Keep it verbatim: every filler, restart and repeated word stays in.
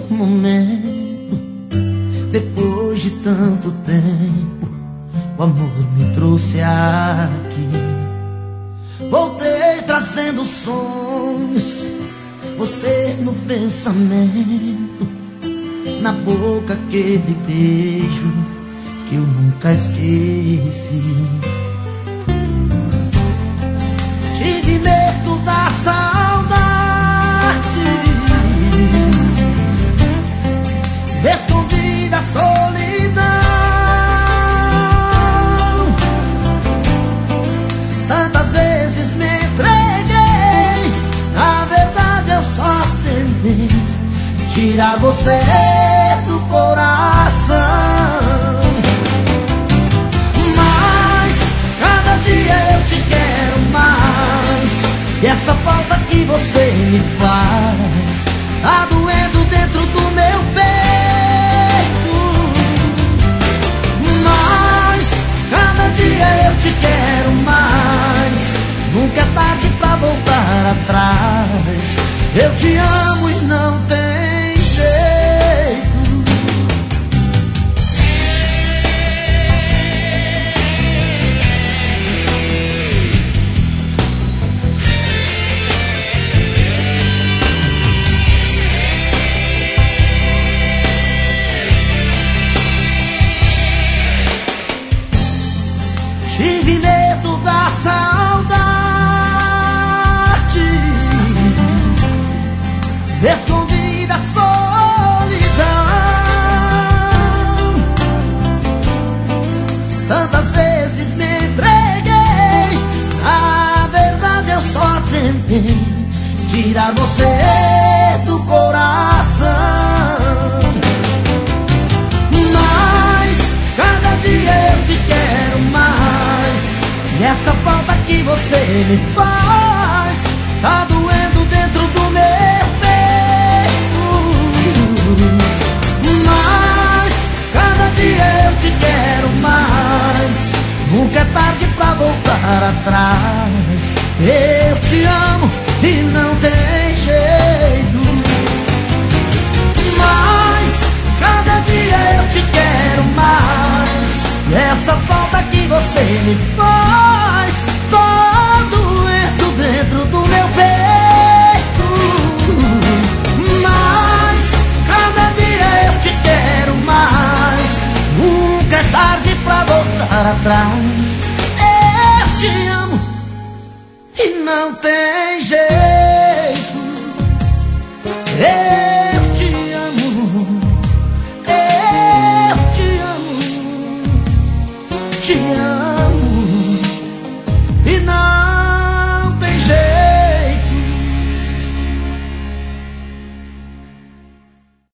momento. Depois de tanto tempo, o amor me trouxe aqui. Voltei trazendo sonhos, você no pensamento, na boca aquele beijo que eu nunca esqueci. Tive medo da saudade, escondi da solidão. Tantas vezes me entreguei, na verdade eu só tentei tirar você do coração. Mas cada dia eu te quero mais, e essa falta que você me faz tá doendo dentro do meu peito. Mas cada dia eu te quero mais, nunca é tarde pra voltar atrás. Eu te amo e não tem jeito. Tive medo da saudade, escondi da solidão. Tantas vezes me entreguei, a verdade eu só tentei tirar você do coração. Mas cada dia eu te quero mais, e essa falta que você me faz tá doendo dentro do meu peito. Mas cada dia eu te quero mais, nunca é tarde pra voltar atrás. Eu te amo e não tem jeito. Mas cada dia eu te quero mais, e essa falta que você me faz tá doendo dentro do meu peito. Mas cada dia eu te quero mais, nunca é tarde pra voltar atrás. Eu te amo e não tem jeito. Eu te amo, eu te amo, te amo.